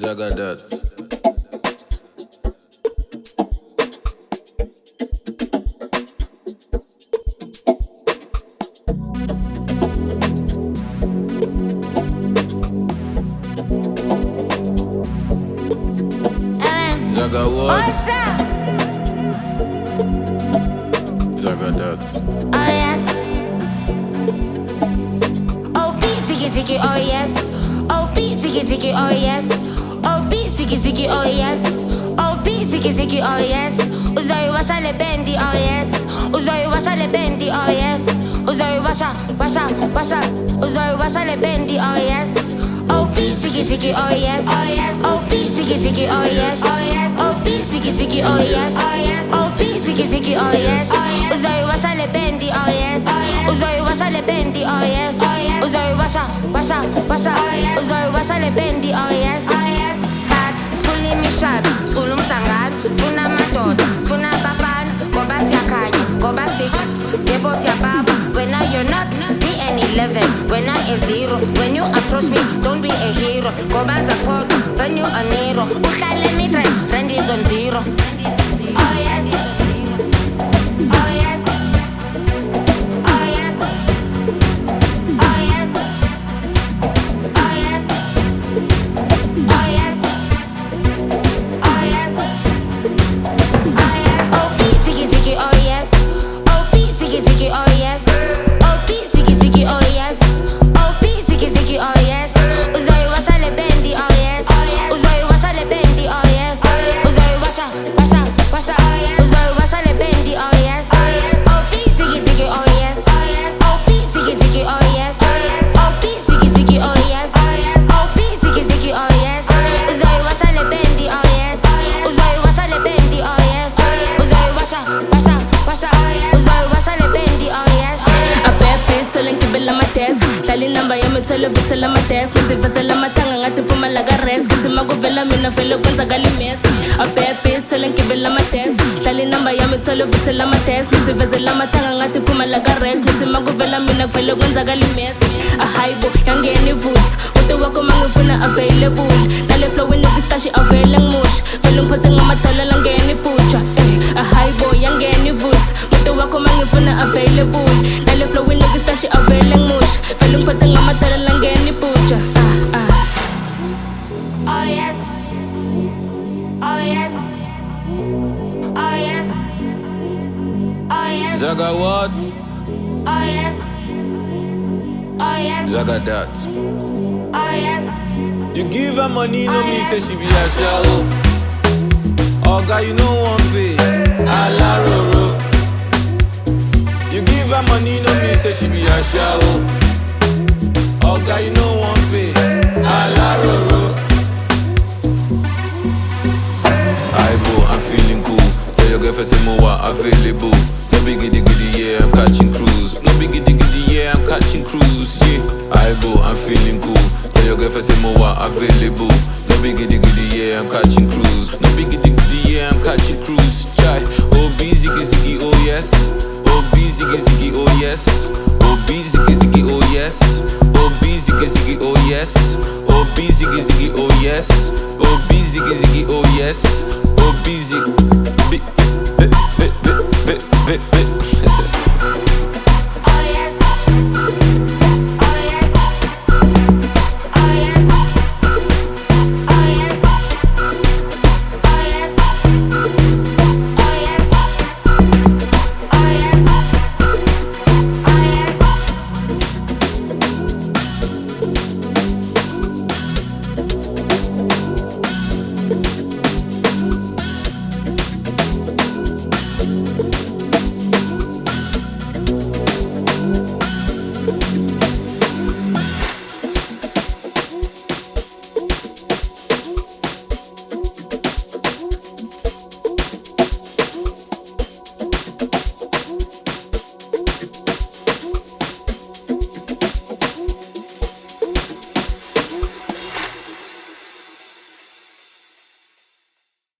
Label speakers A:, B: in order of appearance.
A: Zagadat. Zaga what?
B: What's up?
A: Zagadat.
B: Oh yes. Oh B ziggy ziggy oh yes. Oh B ziggy ziggy oh yes. Oh B ziggy ziggy oh yes. Oh B ziggy ziggy oh yes. Uzoy washa le bendi oh yes. Uzoy washa le bendi oh yes. Uzoy washa. Uzoy washa le bendi oh yes. Oh B ziggy ziggy oh yes. Oh B ziggy ziggy oh yes. Oh B ziggy ziggy oh yes. Oh B ziggy ziggy oh yes. Uzoy washa le bendi oh yes. Uzoy washa le bendi oh yes. Uzoy washa. Uzoy washa le bendi oh yes. But school me shab, school msangano, sifuna madoda, sifuna bafana, ngoba siyakhanya, ngoba yebo siyababa. When now you're not, be an 11. When I a 0, when you approach me, don't be a hero. Ngoba zakhoda, when you a Nero. Uhlale mi trend is on 0. Oh yes. Oh yes. Oh yes. Oh yes. Oh yes. Oh yes. Oh yes. Oh yes. Oh B ziggy ziggy oh yes. Oh B ziggy ziggy oh yes. Oh B ziggy ziggy oh yes. Oh B ziggy ziggy oh yes. Uzoy washa le bendi oh yes. Uzoy washa le bendi oh yes. Uzoy washa. Uzoy washa le bendi oh yes. Oh B ziggy ziggy oh yes. Oh B ziggy ziggy oh yes. Oh B ziggy ziggy oh yes. Oh B ziggy ziggy oh yes. Uzoy washa le bendi oh yes. Uzoy washa le bendi oh yes. Uzoy washa. Uzoy washa le bendi oh yes.
C: A bad bitch telling kibela my desk. Dali number yami tell bitela my desk. Ngithi vezela mathanga ngathi phuma la ka rest. Ngithi makuvela mina vele kwenzakala imess. A bad bitch telling kibela my desk. Dali number yami tell bitela my desk. Ngithi vezela mathanga ngathi phuma la ka rest. Ngithi makuvela mina vele kwenzakala imess. A hype yangeni boots. Uthi wakho mangifuna available. Nale flow ngistashi avele ngimush. Vele ngiphethe ngamadala la ngeni butcha. A hype yangeni boots. Uthi wakho mangifuna available. Nale flow ngistashi avele ngimush. Vele ngiphethe ngamadala la ngeni butcha.
B: Oh yes. Oh yes. Oh yes. Oh yes.
A: Zaga what?
B: Oh yes. Oh yes.
A: Zagadat.
B: Oh yes.
A: You give her money, no mean say she be a shallow. Oh God, you know one pay. Alaroro. You give her money, no mean say she be a shallow. Oh God, you know one pay. Alaroro. I'm feeling cool. Tell your girlfriend say more available. No big giddy giddy, yeah, I'm catching cruise. No big giddy giddy, yeah, I'm catching cruise. Yeah, I'm feeling cool. Tell your girlfriend say more available. No big giddy giddy, yeah, I'm catching cruise. No big giddy giddy, yeah, I'm catching cruise. Chai, oh B ziggy ziggy, oh yes. Oh B ziggy ziggy, oh yes. Oh B ziggy ziggy, oh yes. Oh B ziggy ziggy, oh yes. Oh B ziggy ziggy, oh yes. Oh B ziggy ziggy, oh yes. Oh B ziggy,